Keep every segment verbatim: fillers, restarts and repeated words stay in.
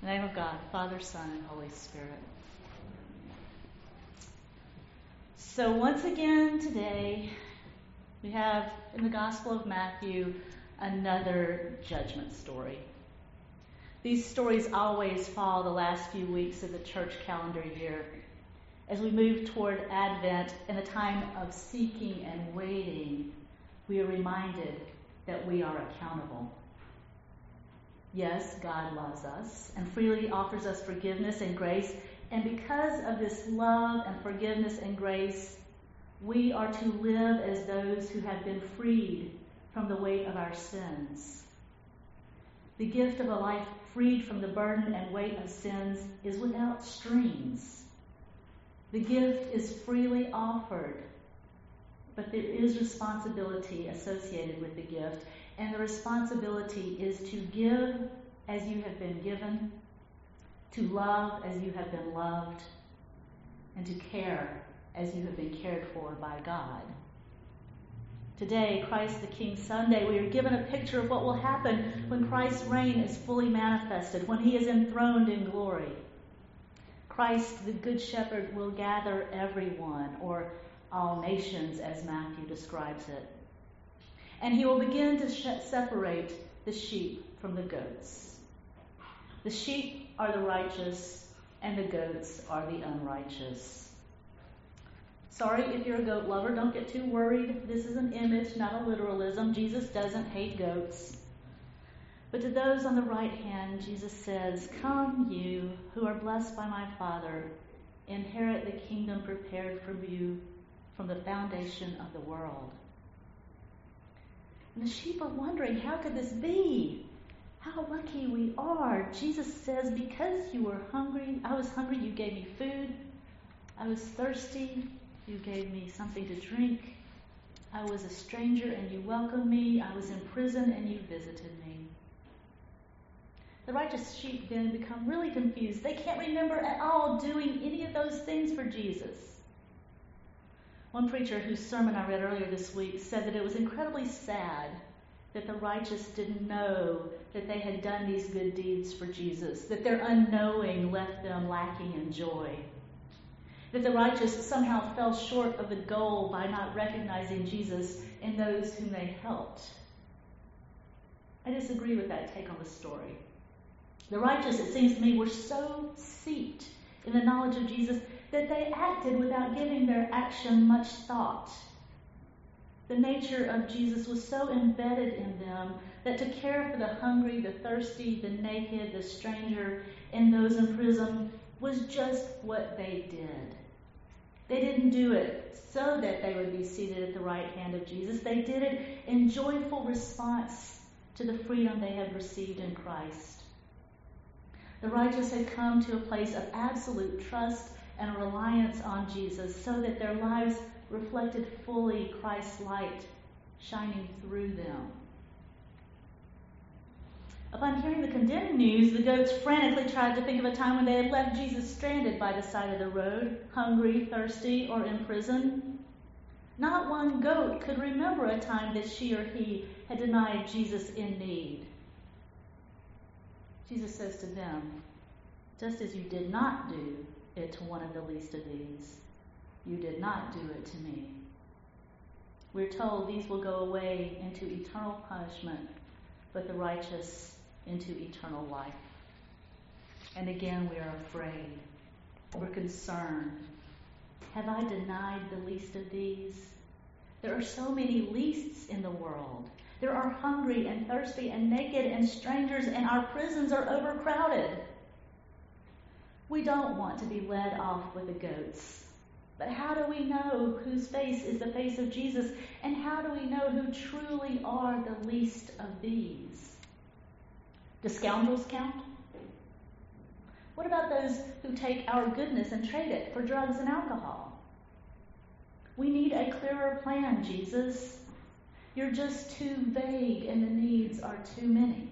In the name of God, Father, Son, and Holy Spirit. So once again today, we have in the Gospel of Matthew another judgment story. These stories always follow the last few weeks of the church calendar year. As we move toward Advent and a time of seeking and waiting, we are reminded that we are accountable. Yes, God loves us and freely offers us forgiveness and grace. And because of this love and forgiveness and grace, we are to live as those who have been freed from the weight of our sins. The gift of a life freed from the burden and weight of sins is without strings. The gift is freely offered, but there is responsibility associated with the gift. And the responsibility is to give as you have been given, to love as you have been loved, and to care as you have been cared for by God. Today, Christ the King Sunday, we are given a picture of what will happen when Christ's reign is fully manifested, when he is enthroned in glory. Christ, the Good Shepherd, will gather everyone, or all nations, as Matthew describes it. And he will begin to sh- separate the sheep from the goats. The sheep are the righteous, and the goats are the unrighteous. Sorry if you're a goat lover, don't get too worried. This is an image, not a literalism. Jesus doesn't hate goats. But to those on the right hand, Jesus says, "Come, you who are blessed by my Father, inherit the kingdom prepared for you from the foundation of the world." And the sheep are wondering, how could this be? How lucky we are. Jesus says, because you were hungry, I was hungry, you gave me food. I was thirsty, you gave me something to drink. I was a stranger and you welcomed me. I was in prison and you visited me. The righteous sheep then become really confused. They can't remember at all doing any of those things for Jesus. One preacher whose sermon I read earlier this week said that it was incredibly sad that the righteous didn't know that they had done these good deeds for Jesus, that their unknowing left them lacking in joy, that the righteous somehow fell short of the goal by not recognizing Jesus in those whom they helped. I disagree with that take on the story. The righteous, it seems to me, were so steeped in the knowledge of Jesus that they acted without giving their action much thought. The nature of Jesus was so embedded in them that to care for the hungry, the thirsty, the naked, the stranger, and those in prison was just what they did. They didn't do it so that they would be seated at the right hand of Jesus. They did it in joyful response to the freedom they had received in Christ. The righteous had come to a place of absolute trust and a reliance on Jesus so that their lives reflected fully Christ's light shining through them. Upon hearing the condemning news, the goats frantically tried to think of a time when they had left Jesus stranded by the side of the road, hungry, thirsty, or in prison. Not one goat could remember a time that she or he had denied Jesus in need. Jesus says to them, "Just as you did not do it to one of the least of these, you did not do it to me." We're told these will go away into eternal punishment, but the righteous into eternal life. And again, we are afraid. We're concerned. Have I denied the least of these? There are so many leasts in the world. There are hungry and thirsty and naked and strangers, and our prisons are overcrowded. We don't want to be led off with the goats. But how do we know whose face is the face of Jesus? And how do we know who truly are the least of these? Do scoundrels count? What about those who take our goodness and trade it for drugs and alcohol? We need a clearer plan, Jesus. You're just too vague and the needs are too many.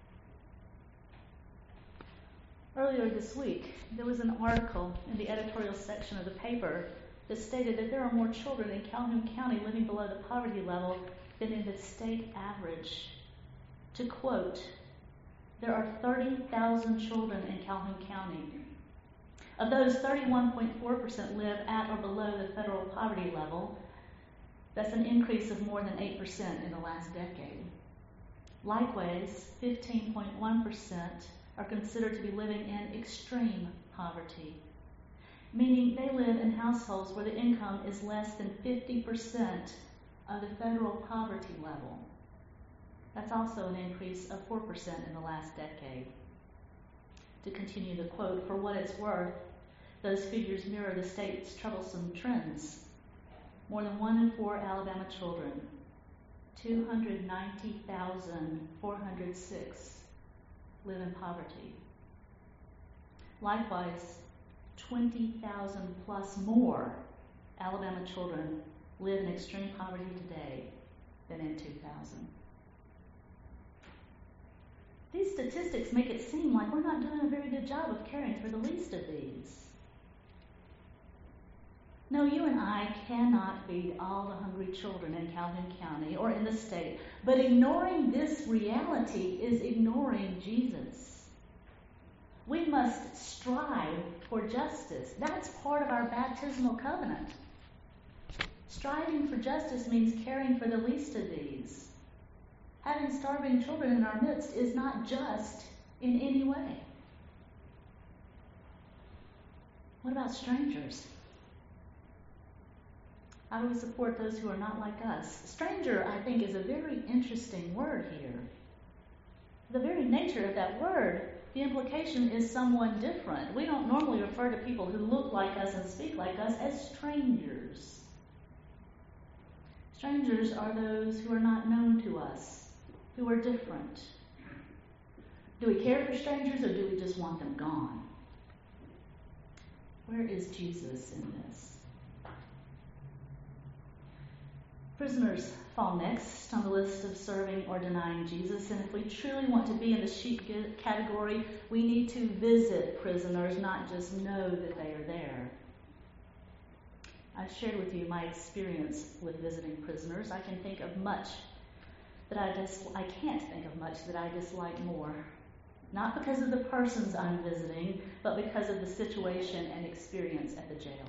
Earlier this week, there was an article in the editorial section of the paper that stated that there are more children in Calhoun County living below the poverty level than in the state average. To quote, There are thirty thousand children in Calhoun County. Of those, thirty-one point four percent live at or below the federal poverty level. That's an increase of more than eight percent in the last decade. Likewise, fifteen point one percent are considered to be living in extreme poverty, meaning they live in households where the income is less than fifty percent of the federal poverty level. That's also an increase of four percent in the last decade. To continue the quote, for what it's worth, those figures mirror the state's troublesome trends. More than one in four Alabama children, two hundred ninety thousand four hundred six, live in poverty. Likewise, twenty thousand plus more Alabama children live in extreme poverty today than in two thousand. These statistics make it seem like we're not doing a very good job of caring for the least of these. No, you and I cannot feed all the hungry children in Calhoun County or in the state, but ignoring this reality is ignoring Jesus. We must strive for justice. That's part of our baptismal covenant. Striving for justice means caring for the least of these. Having starving children in our midst is not just in any way. What about strangers? How do we support those who are not like us? Stranger, I think, is a very interesting word here. The very nature of that word, the implication is someone different. We don't normally refer to people who look like us and speak like us as strangers. Strangers are those who are not known to us, who are different. Do we care for strangers, or do we just want them gone? Where is Jesus in this? Prisoners fall next on the list of serving or denying Jesus, and if we truly want to be in the sheep category, we need to visit prisoners, not just know that they are there. I've shared with you my experience with visiting prisoners. I can think of much that I dis- I can't think of much that I dislike more. Not because of the persons I'm visiting, but because of the situation and experience at the jail.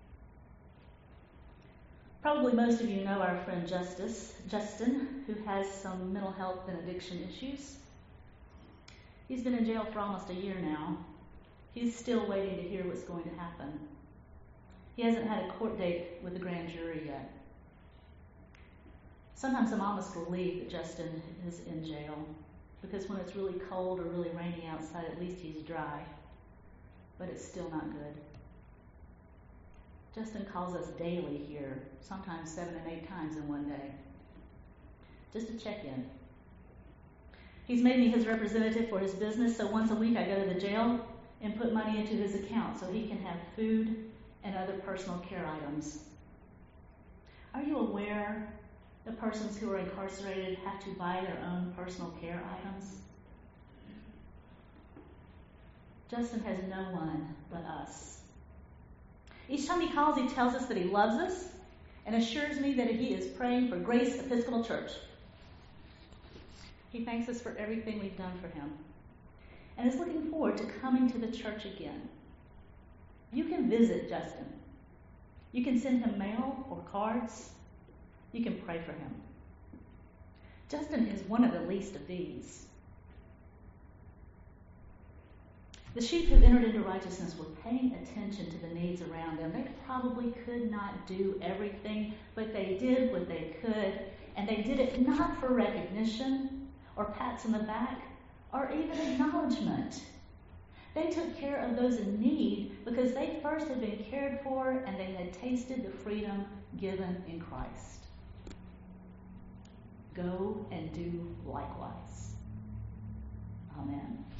Probably most of you know our friend Justice, Justin, who has some mental health and addiction issues. He's been in jail for almost a year now. He's still waiting to hear what's going to happen. He hasn't had a court date with the grand jury yet. Sometimes I'm almost relieved that Justin is in jail, because when it's really cold or really rainy outside, at least he's dry. But it's still not good. Justin calls us daily here, sometimes seven and eight times in one day, just to check in. He's made me his representative for his business, so once a week I go to the jail and put money into his account so he can have food and other personal care items. Are you aware that persons who are incarcerated have to buy their own personal care items? Justin has no one but us. Each time he calls, he tells us that he loves us and assures me that he is praying for Grace Episcopal Church. He thanks us for everything we've done for him and is looking forward to coming to the church again. You can visit Justin. You can send him mail or cards. You can pray for him. Justin is one of the least of these. The sheep who entered into righteousness were paying attention to the needs around them. They probably could not do everything, but they did what they could, and they did it not for recognition or pats on the back or even acknowledgement. They took care of those in need because they first had been cared for and they had tasted the freedom given in Christ. Go and do likewise. Amen.